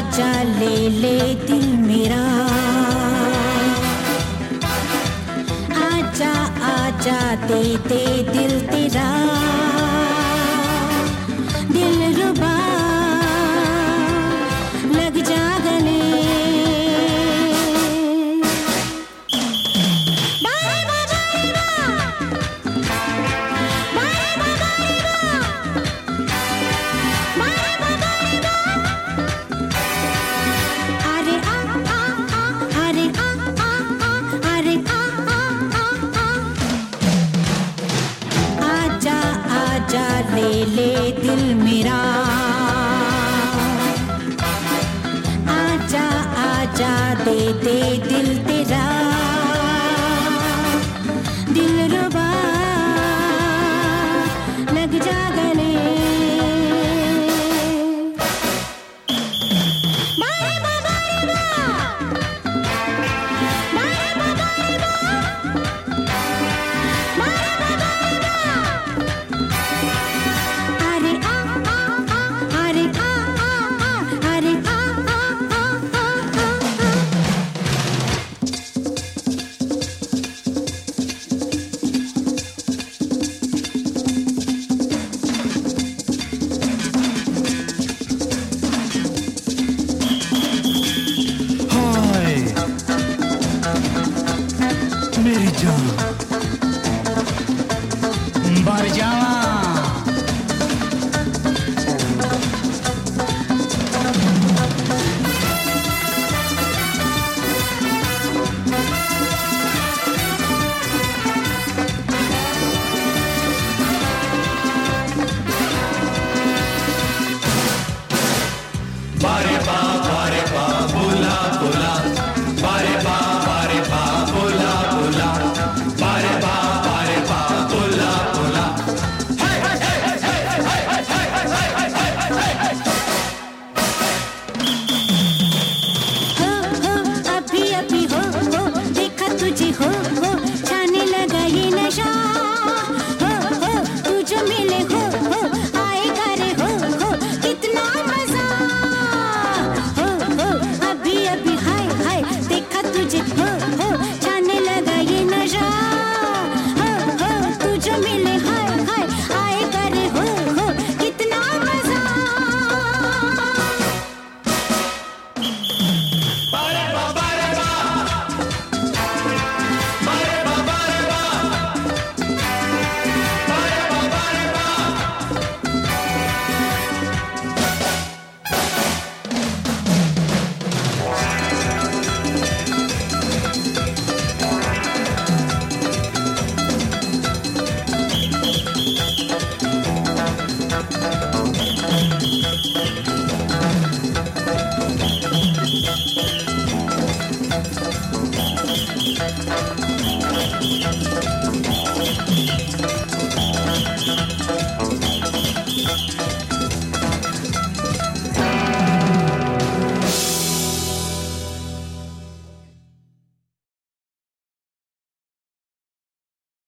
आजा ले ले दिल मेरा, आजा आजा दे दे दिल तेरा, दिल रुबा लग जा गले। ले ले दिल मेरा, आजा आजा दे दे दिल तेरा, दिल रुबा लग जा गले। मेरी जान मर जावा। बारे बा बोला बोला, बारे बा बोला बोला, बारे बा बोला बोला। हो अभी अभी हो देखा तुझे हो छाने लगा ये नशा। हो तू जो मिले हो आएगा रे हो कितना मजा। हो अभी अभी हाय हाय देखा तुझे हो छाने लगा ये नशा। हो तू जो मिले हाय हाय आएगा रे हो कितना मजा। बारे बा बारे बा, बारे बा बारे बा, बारे बा बारे बा। Thank you.